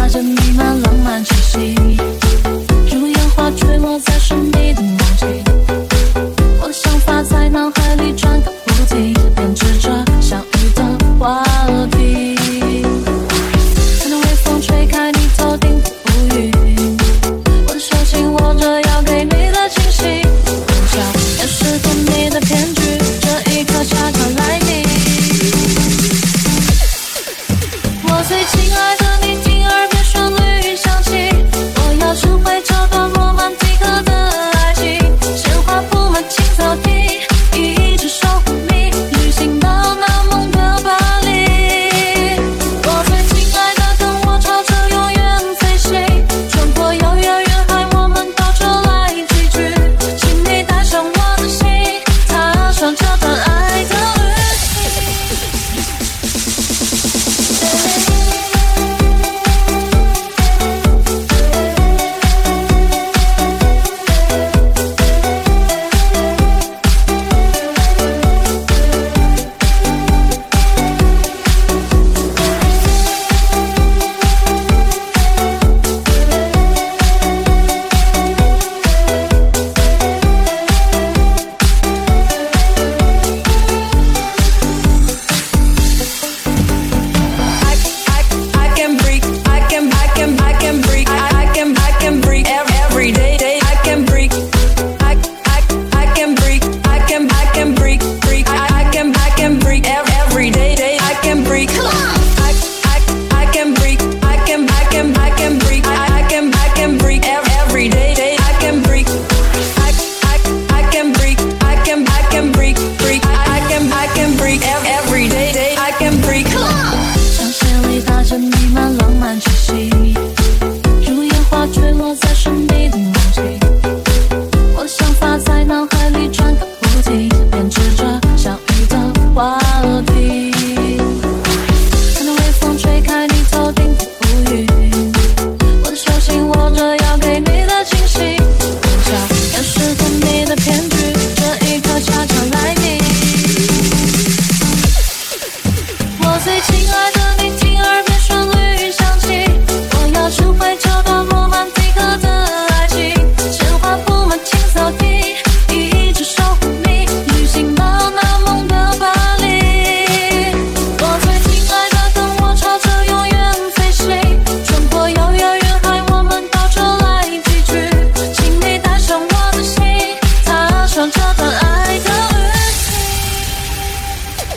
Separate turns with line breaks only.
着弥漫浪漫气息，如烟花坠落在神秘的梦境。我的想法在脑海里转个不停，编织着相遇的话题。看着微风吹开你头顶的乌云，我的手紧握着要给你的惊喜。碰巧也是个你的骗局，这一刻恰巧来临。我最近